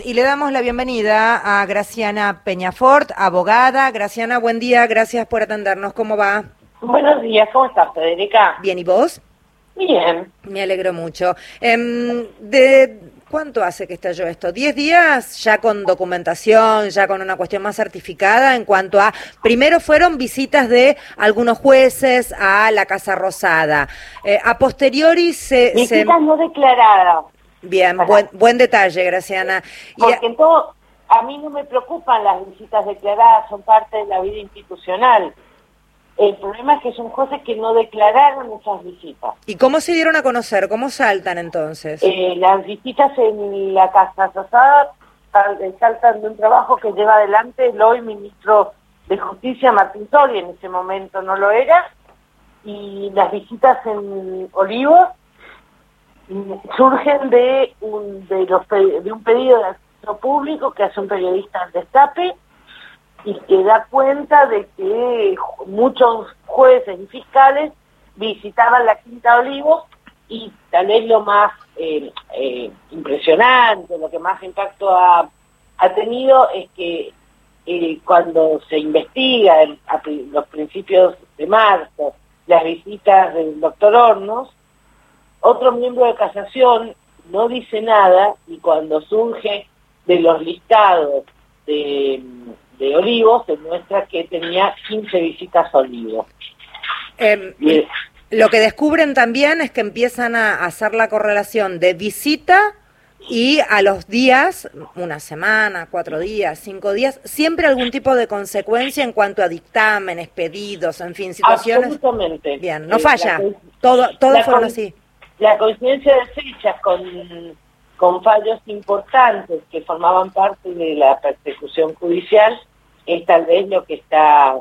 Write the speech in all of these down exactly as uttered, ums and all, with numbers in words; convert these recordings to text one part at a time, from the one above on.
Y le damos la bienvenida a Graciana Peñafort, abogada. Graciana, buen día, gracias por atendernos. ¿Cómo va? Buenos días, ¿cómo estás, Federica? Bien, ¿y vos? Bien. Me alegro mucho. Eh, ¿De cuánto hace que estalló esto? ¿Diez días ya con documentación, ya con una cuestión más certificada en cuanto a... Primero fueron visitas de algunos jueces a la Casa Rosada. Eh, a posteriori se... Visitas se... no declaradas. Bien, buen, buen detalle, Graciana. Y Porque en todo, a mí no me preocupan las visitas declaradas, son parte de la vida institucional. El problema es que son jueces que no declararon esas visitas. ¿Y cómo se dieron a conocer? ¿Cómo saltan entonces? Eh, las visitas en la Casa Rosada saltan de un trabajo que lleva adelante el hoy ministro de Justicia, Martín Soria, en ese momento no lo era, y las visitas en Olivos surgen de un, de, los, de un pedido de acceso público que hace un periodista al Destape y que da cuenta de que muchos jueces y fiscales visitaban la Quinta Olivos y tal vez lo más eh, eh, impresionante, lo que más impacto ha, ha tenido es que eh, cuando se investiga en, a los principios de marzo las visitas del doctor Hornos, otro miembro de casación no dice nada y cuando surge de los listados de, de Olivos se muestra que tenía quince visitas a Olivos. Eh, y, lo que descubren también es que empiezan a hacer la correlación de visita y a los días, una semana, cuatro días, cinco días, siempre algún tipo de consecuencia en cuanto a dictámenes, pedidos, en fin, situaciones. Absolutamente. Bien, no falla, eh, todo, todo fueron así. La coincidencia de fechas con, con fallos importantes que formaban parte de la persecución judicial es tal vez lo que está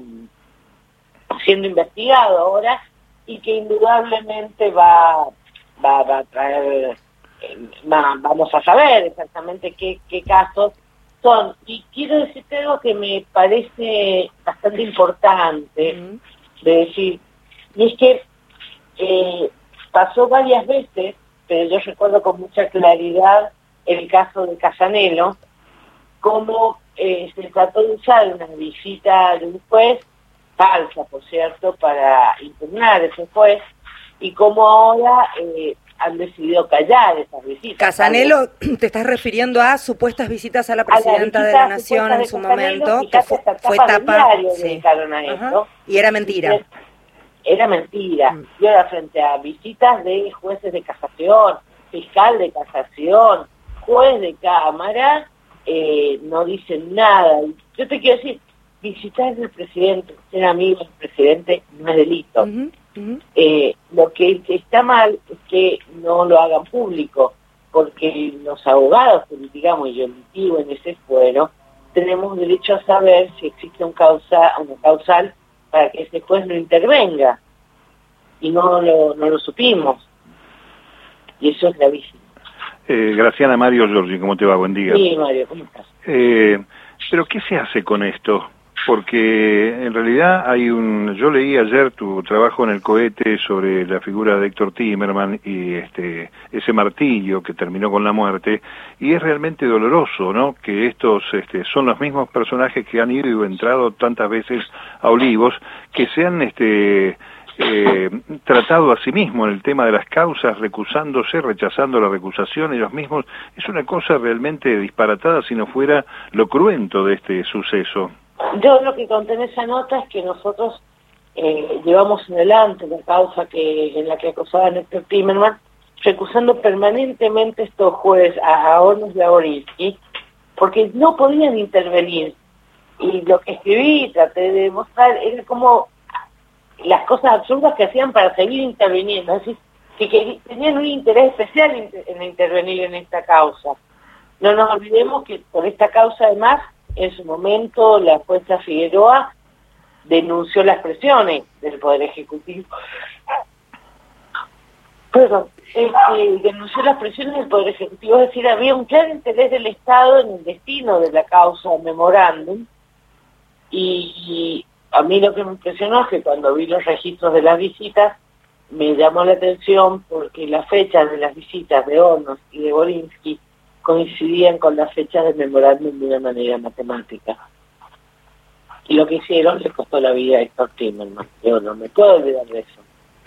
siendo investigado ahora y que indudablemente va, va, va a traer, va, vamos a saber exactamente qué, qué casos son. Y quiero decirte algo que me parece bastante importante mm. de decir, y es que eh, pasó varias veces, pero yo recuerdo con mucha claridad el caso de Casanelo, cómo eh, se trató de usar una visita de un juez, falsa por cierto, para impugnar a ese juez, y cómo ahora eh, han decidido callar esas visitas. Casanelo, te estás refiriendo a supuestas visitas a la presidenta la de la Nación en su Casanelo, momento, que fue, fue tapa... Sí. Dedicaron a esto. Y era mentira. Y Era mentira. Mm. Y ahora frente a visitas de jueces de casación, fiscal de casación, juez de cámara, eh, no dicen nada. Yo te quiero decir, visitar al presidente, ser amigo del presidente no es delito. Uh-huh, uh-huh. Eh, lo que está mal es que no lo hagan público, porque los abogados que litigamos, y yo litigo en ese fuero, tenemos derecho a saber si existe un causa, una causal para que ese juez no intervenga, y no lo, no lo supimos, y eso es gravísimo. Eh, Graciana, Mario Giorgi, ¿cómo te va? Buen día. Sí, Mario, ¿cómo estás? Eh, pero ¿qué se hace con esto? Porque en realidad hay un... Yo leí ayer tu trabajo en el cohete sobre la figura de Héctor Timerman y este ese martillo que terminó con la muerte, y es realmente doloroso, ¿no? Que estos este, son los mismos personajes que han ido y entrado tantas veces a Olivos, que se han este, eh, tratado a sí mismos en el tema de las causas, recusándose, rechazando la recusación ellos mismos. Es una cosa realmente disparatada si no fuera lo cruento de este suceso. Yo lo que conté en esa nota es que nosotros eh, llevamos adelante la causa que en la que acusaban a Héctor Timerman, recusando permanentemente estos jueces a, a Hornos y a Borinsky, porque no podían intervenir. Y lo que escribí y traté de demostrar era como las cosas absurdas que hacían para seguir interviniendo, es decir, que, que tenían un interés especial en, en intervenir en esta causa. No nos olvidemos que por esta causa además, en su momento, la jueza Figueroa denunció las presiones del Poder Ejecutivo. Perdón, este, denunció las presiones del Poder Ejecutivo, es decir, había un claro interés del Estado en el destino de la causa memorándum, y, y a mí lo que me impresionó es que cuando vi los registros de las visitas, me llamó la atención porque la fecha de las visitas de Hornos y de Borinsky coincidían con las fechas del memorándum de una manera matemática. Y lo que hicieron les costó la vida a Héctor Timerman. Yo no me puedo olvidar de eso.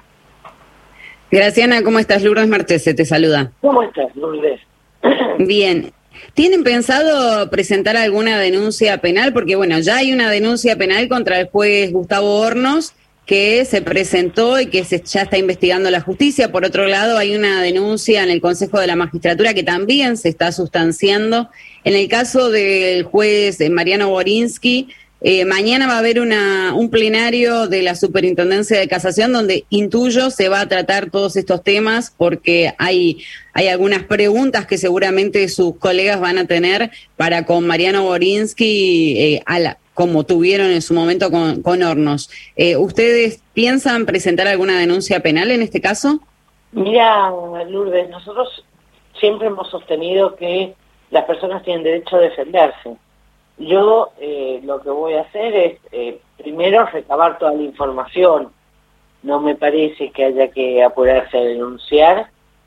Graciana, ¿cómo estás? Lourdes Marchese te saluda. ¿Cómo estás, Lourdes? Bien. ¿Tienen pensado presentar alguna denuncia penal? Porque, bueno, ya hay una denuncia penal contra el juez Gustavo Hornos que se presentó y que se, ya está investigando la justicia. Por otro lado, hay una denuncia en el Consejo de la Magistratura que también se está sustanciando. En el caso del juez Mariano Borinsky, eh, mañana va a haber una, un plenario de la Superintendencia de Casación donde intuyo se va a tratar todos estos temas porque hay, hay algunas preguntas que seguramente sus colegas van a tener para con Mariano Borinsky eh, a la, como tuvieron en su momento con, con Hornos. Eh, ¿Ustedes piensan presentar alguna denuncia penal en este caso? Mira, Lourdes, nosotros siempre hemos sostenido que las personas tienen derecho a defenderse. Yo eh, lo que voy a hacer es, eh, primero, recabar toda la información. No me parece que haya que apurarse a denunciar,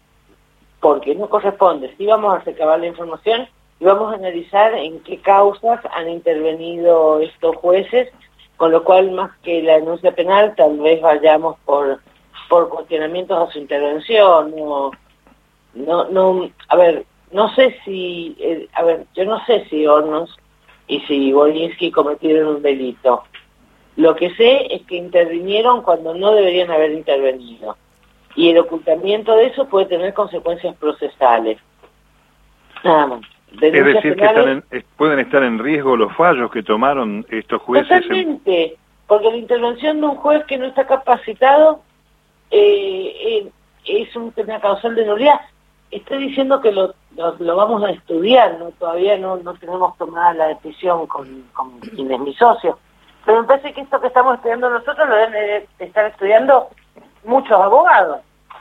porque no corresponde. Sí vamos a recabar la información y vamos a analizar en qué causas han intervenido estos jueces, con lo cual, más que la denuncia penal, tal vez vayamos por por cuestionamientos a su intervención. No, no, no a ver, no sé si, eh, a ver, yo no sé si Hornos y si Borinsky cometieron un delito. Lo que sé es que intervinieron cuando no deberían haber intervenido. Y el ocultamiento de eso puede tener consecuencias procesales. Nada más. Denuncias es decir, penales, que están en, pueden estar en riesgo los fallos que tomaron estos jueces. Totalmente, en... porque la intervención de un juez que no está capacitado eh, eh, es un tema causal de nulidad. Estoy diciendo que lo, lo, lo vamos a estudiar, no todavía no, no tenemos tomada la decisión con, con quien es mi socio. Pero me parece que esto que estamos estudiando nosotros lo deben de estar estudiando muchos abogados.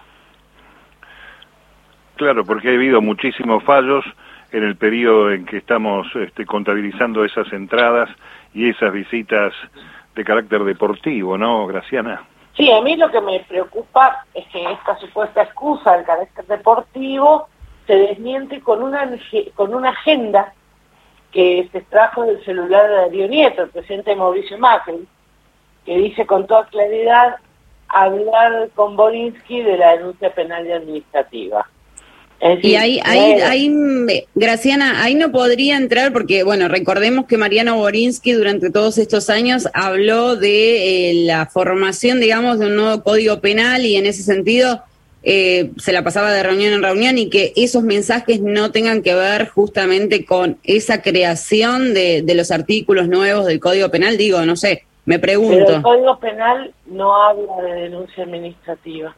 Claro, porque ha habido muchísimos fallos en el periodo en que estamos este, contabilizando esas entradas y esas visitas de carácter deportivo, ¿no, Graciana? Sí, a mí lo que me preocupa es que esta supuesta excusa del carácter deportivo se desmiente con una con una agenda que se extrajo del celular de Darío Nieto, el presidente Mauricio Macri, que dice con toda claridad hablar con Borinsky de la denuncia penal y administrativa. Decir, y ahí, ahí, ahí, Graciana, ahí no podría entrar porque, bueno, recordemos que Mariano Borinsky durante todos estos años habló de eh, la formación, digamos, de un nuevo código penal y en ese sentido eh, se la pasaba de reunión en reunión y que esos mensajes no tengan que ver justamente con esa creación de, de los artículos nuevos del código penal, digo, no sé, me pregunto. Pero el código penal no habla de denuncia administrativa.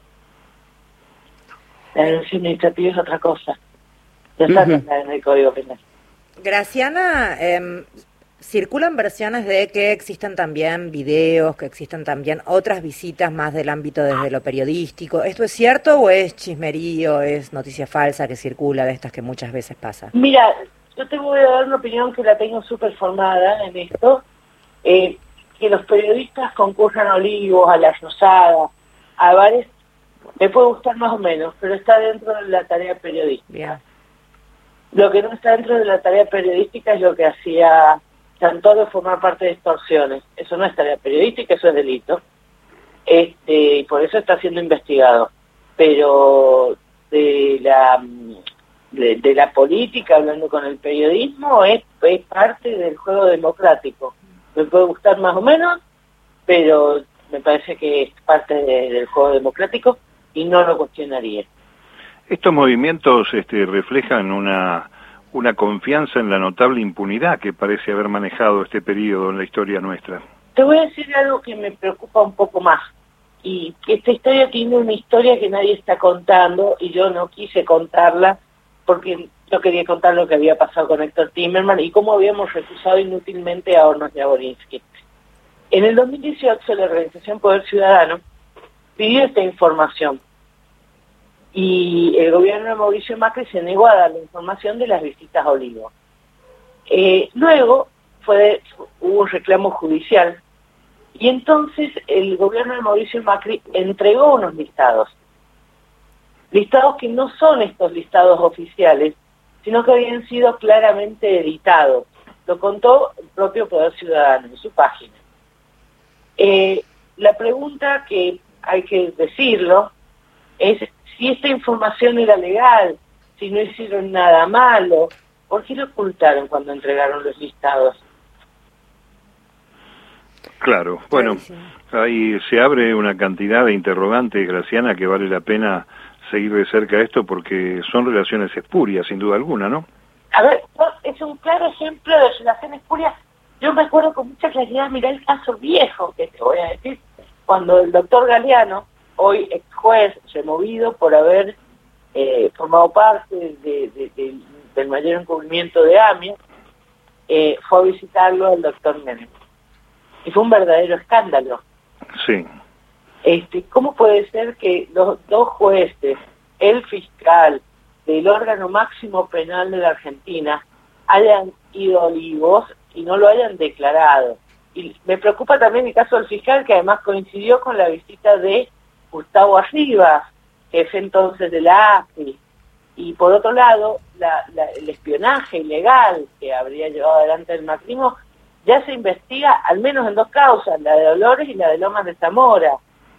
La denuncia administrativa es otra cosa. Ya está uh-huh. en el Código Penal. Graciana, eh, circulan versiones de que existen también videos, que existen también otras visitas más del ámbito desde lo periodístico. ¿Esto es cierto o es chismerío, es noticia falsa que circula de estas que muchas veces pasa? Mira, yo te voy a dar una opinión que la tengo súper formada en esto. Eh, que los periodistas concurran a Olivos, a La Rosada, a bares. Me puede gustar más o menos, pero está dentro de la tarea periodística. Bien. Lo que no está dentro de la tarea periodística es lo que hacía Santoro, formar parte de extorsiones. Eso no es tarea periodística, eso es delito. Este, y por eso está siendo investigado. Pero de la de, de la política, hablando con el periodismo, es, es parte del juego democrático. Me puede gustar más o menos, pero me parece que es parte de, del juego democrático y no lo cuestionaría. Estos movimientos este, reflejan una, una confianza en la notable impunidad que parece haber manejado este periodo en la historia nuestra. Te voy a decir algo que me preocupa un poco más, y que esta historia tiene una historia que nadie está contando, y yo no quise contarla, porque yo quería contar lo que había pasado con Héctor Timerman y cómo habíamos recusado inútilmente a Hornos y a Borinsky. En el dos mil dieciocho, la organización Poder Ciudadano pidió esta información y el gobierno de Mauricio Macri se negó a dar la información de las visitas a Olivos. Eh, luego fue hubo un reclamo judicial y entonces el gobierno de Mauricio Macri entregó unos listados. Listados que no son estos listados oficiales, sino que habían sido claramente editados. Lo contó el propio Poder Ciudadano en su página. Eh, la pregunta que hay que decirlo es si esta información era legal, si no hicieron nada malo, ¿por qué lo ocultaron cuando entregaron los listados? Claro, bueno, ahí se abre una cantidad de interrogantes, Graciana, que vale la pena seguir de cerca esto porque son relaciones espurias, sin duda alguna, ¿no? A ver, es un claro ejemplo de relaciones espurias. Yo me acuerdo con mucha claridad, mirá el caso viejo que te voy a decir, cuando el doctor Galeano, hoy ex juez, removido por haber eh, formado parte de, de, de, del mayor encubrimiento de AMIA, eh, fue a visitarlo el doctor Menem. Y fue un verdadero escándalo. Sí. Este, ¿cómo puede ser que los dos jueces, el fiscal del órgano máximo penal de la Argentina, hayan ido a Olivos y no lo hayan declarado? Y me preocupa también el caso del fiscal, que además coincidió con la visita de Gustavo Arribas, jefe entonces de la A F I. Y por otro lado, la, la, el espionaje ilegal que habría llevado adelante el macrismo ya se investiga al menos en dos causas, la de Dolores y la de Lomas de Zamora.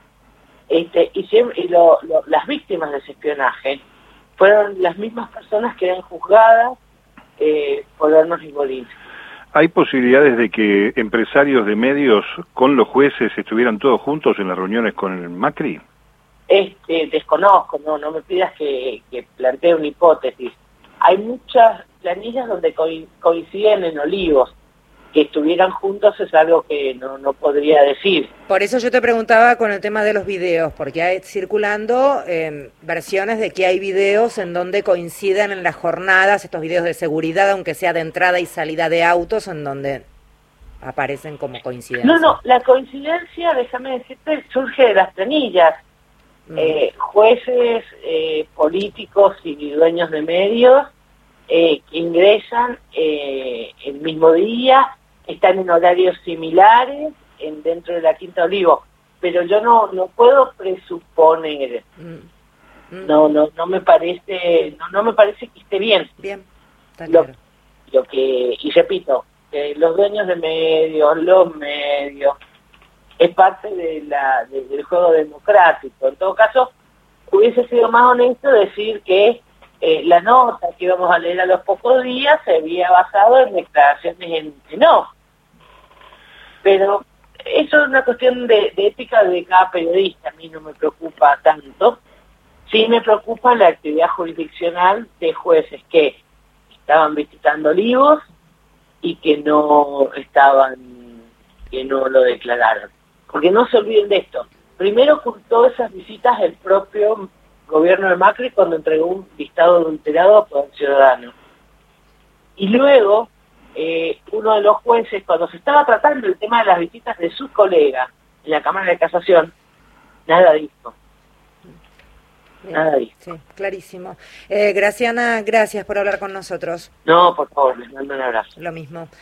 Este, y siempre, y lo, lo, las víctimas de ese espionaje fueron las mismas personas que eran juzgadas eh, por Hornos y Bolín. ¿Hay posibilidades de que empresarios de medios con los jueces estuvieran todos juntos en las reuniones con el Macri? Este, desconozco, no, no me pidas que, que plantee una hipótesis. Hay muchas planillas donde co coinciden en Olivos. Que estuvieran juntos es algo que no, no podría decir. Por eso yo te preguntaba con el tema de los videos, porque hay circulando eh, versiones de que hay videos en donde coinciden en las jornadas, estos videos de seguridad, aunque sea de entrada y salida de autos, en donde aparecen como coincidencia. No, no, la coincidencia, déjame decirte, surge de las planillas. Mm. Eh, jueces, eh, políticos y dueños de medios eh, que ingresan eh, el mismo día, están en horarios similares en dentro de la Quinta Olivo, pero yo no no puedo presuponer, mm. Mm. no no no me parece no no me parece que esté bien. Bien, está lo, claro. Lo que y repito, eh, los dueños de medios, los medios es parte de la de, del juego democrático. En todo caso, hubiese sido más honesto decir que eh, la nota que íbamos a leer a los pocos días se había basado en declaraciones en, en off. Pero eso es una cuestión de, de ética de cada periodista, a mí no me preocupa tanto. Sí me preocupa la actividad jurisdiccional de jueces que estaban visitando Olivos y que no estaban, que no lo declararon. Porque no se olviden de esto. Primero ocultó esas visitas el propio gobierno de Macri cuando entregó un listado adulterado a Poder Ciudadano. Y luego, eh, uno de los jueces, cuando se estaba tratando el tema de las visitas de sus colegas en la Cámara de Casación, nada dijo. Bien, nada dijo. Sí, clarísimo. Eh, Graciana, gracias por hablar con nosotros. No, por favor, les mando un abrazo. Lo mismo.